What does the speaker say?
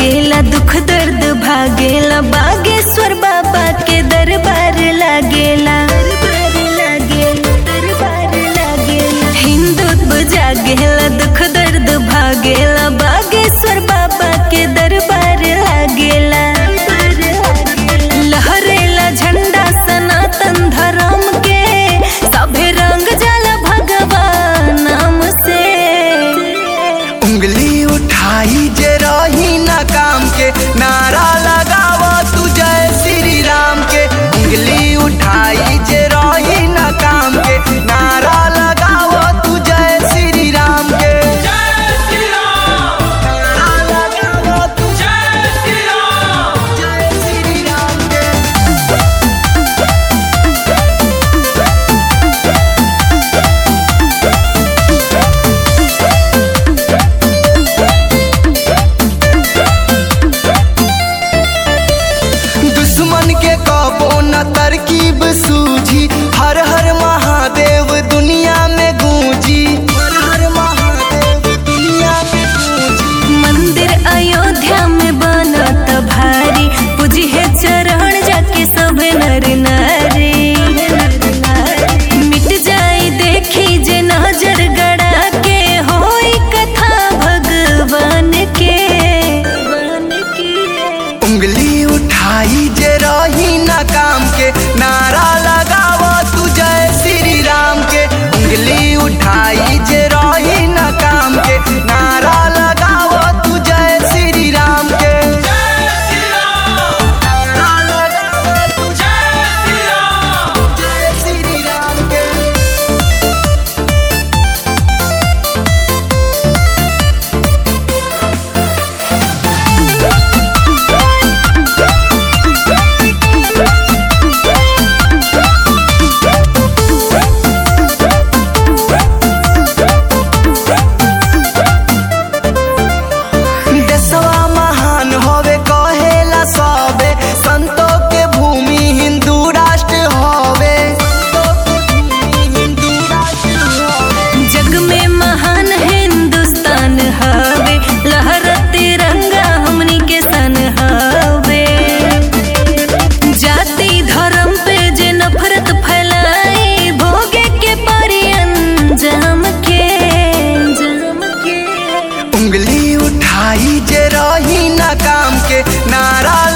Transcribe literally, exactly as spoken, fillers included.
लागेला, दुख दर्द भागेला, बागेश्वर बाबा के दरबार लागेला। हिंदुत्व जागेला, दुख दर्द भागेला, बागेश्वर बाबा के दरबार लागेला। लहरेला झंडा सनातन धर्म के, सभे रंग जाला भगवान नाम से। उंगली उठाई जे रही ना काम के, नारा लगावा तू जय श्री राम के। उंगली उठाई जे रही ना काम के, नारा लगावा तू जय श्री राम के। जय श्री राम, नारा लगावा तू जय श्री राम, जय श्री राम के। दुश्मन के कबो न तरकीब सूझी, हर हर महादेव दुनिया में गूंजी। हर हर महादेव दुनिया में गूंजी। मंदिर अयोध्या में बनत भारी, पूजी है चरण जाके सब नर नारी। मिट जाई देखी जे नजर गड़ा के, होई कथा भगवान के। उंगली उठाई जे रही ना काम के, नारा लगावा तू जय श्री राम के। उंगली उठाई जे रही ना काम के, नारा लगावा तू जय श्री राम के। जय श्री राम, नारा लगावा तू जय श्री राम, जय श्री राम के। देशवा महान होवे कहेला सबे, संतों के भूमि हिंदू राष्ट्र होवे। हिंदू राष्ट्र होवे। जग में महान हिंदुस्तान हवे, लहरा तिरंगा हमनी के सन हवे। जाति धर्म पे जे नफरत फैलाई, भोगे के परी अंजाम के। उंगली उठाई जे रही ना काम के, नारा